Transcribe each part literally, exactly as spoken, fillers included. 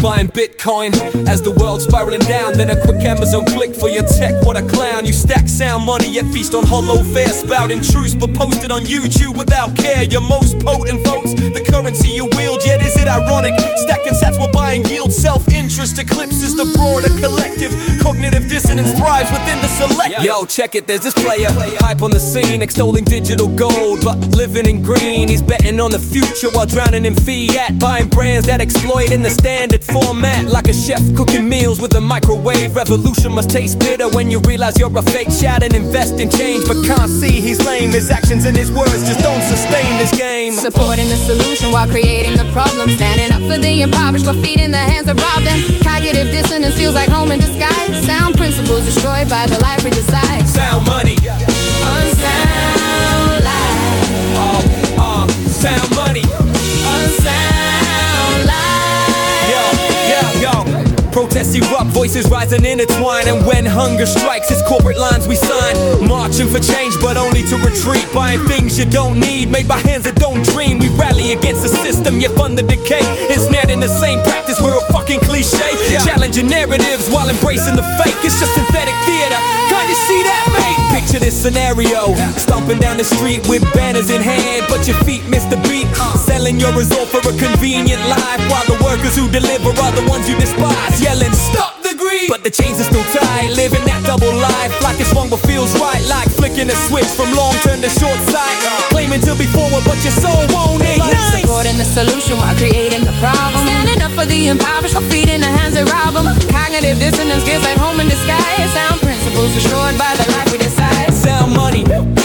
buying Bitcoin as the world's spiraling down. Then a quick Amazon click for your tech, what a clown. You stack sound money yet feast on hollow fare, spouting truths but posted on YouTube without care. Your most potent votes, the currency you wield, yet is it ironic? Stacking sats while buying yield, self-interest eclipses the broader collective. Cognitive dissonance thrives within the select. Yo, check it, there's this player, hype on the scene, extolling digital gold, but living in green. He's betting on the future while drowning in fiat, buying brands that exploit in the standard format. Like a chef cooking meals with a microwave. Revolution must taste bitter when you realize you're a fake shot and invest in change, but can't see he's lame. His actions and his words just don't sustain this game. Supporting the solution while creating the problem, standing up for the impoverished while feeding the hands that rob them. Cognitive dissonance feels like home in disguise. Sound principles destroyed by the life we decide. Sound money, unsound life. Oh, uh, sound money, unsound life. Yo, yo, yo. Protests erupt, voices rise and intertwine. And when hunger strikes, it's corporate lines we sign. Marching for change, but only to retreat. Buying things you don't need, made by hands that don't dream. We rally against the system, yet fund the decay. Ensnared in the same practice, we're a fucking cliche. Yeah. Challenging narratives while embracing the fake. It's just synthetic theater, kinda see that, mate? Picture this scenario, stomping down the street with banners in hand, but your feet miss the beat. Selling your result for a convenient life, while the workers who deliver are the ones you despise. Yelling, stop the greed! But the chains are still tied, living that double life. Like it's wrong but feels right, like flicking a switch from long term to short sight. Claiming to be forward but your soul won't ignite. Supporting the solution while creating the problem, standing up for the impoverished while feeding the hands that rob them. Cognitive dissonance gives like home in disguise. Sound principles destroyed by the life we decide. Sound money, unsound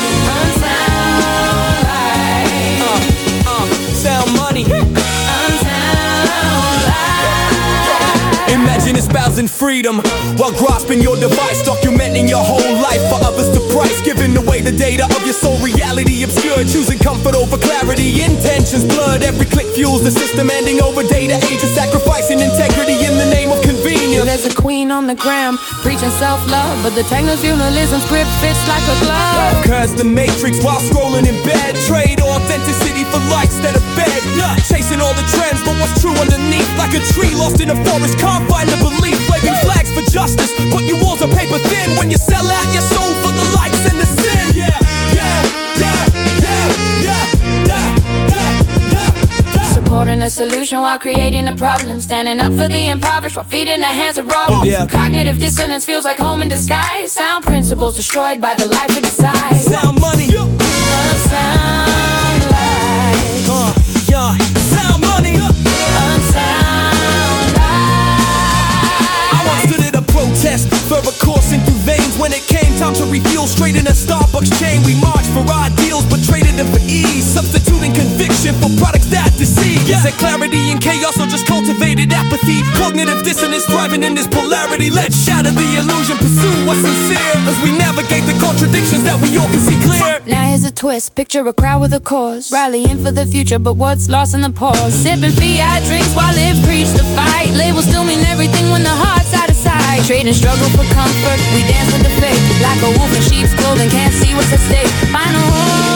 life. uh, uh, sound money, unsound life. Imagine espousing freedom while grasping your device, documenting your whole life for others to price, giving away the data of your soul, reality obscured, choosing comfort over clarity, intentions blurred. Every click fuels the system, handing over data ages, sacrificing integrity in the name of convenience. There's a queen on the gram preaching self-love, but the techno-feudalism script fits like a glove. Curse the matrix while scrolling in bed, trade authenticity for likes that are bed. Chasing all the trends, but what's true underneath? Like a tree lost in a forest, can't find the belief. Waving flags for justice, but your walls are paper thin when you sell out your soul for the likes and the sin. Yeah, yeah, yeah, yeah, yeah, yeah, yeah, yeah, yeah. Supporting a solution while creating a problem, standing up for the impoverished while feeding the hands of robbers. Yeah. Cognitive dissonance feels like home in disguise. Sound principles destroyed by the life we decide. Sound money, unsound life. uh, yeah, sound money, unsound life. I once stood at a protest, further coursing through veins. When it came time to refuel, straight in a Starbucks chain. We marched for ideals, but traded them for ease, substituting conviction for products that deceive. Is there clarity in chaos or just cultivated apathy? Cognitive dissonance thriving in this polarity. Let's shatter the illusion, pursue what's sincere, as we navigate the contradictions that we all can see clear. Now here's a twist, picture a crowd with a cause, rallying for the future, but what's lost in the pause? Sipping fiat drinks while it preach the fight. Labels still mean everything when the heart's out of sight. Trading struggle for comfort, we dance with the fate. Like a wolf in sheep's clothing, can't see what's at stake. Final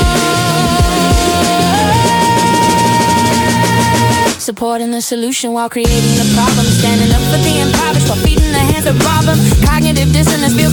supporting the solution while creating the problem, standing up for the impoverished while feeding the hands that rob them. Cognitive dissonance feels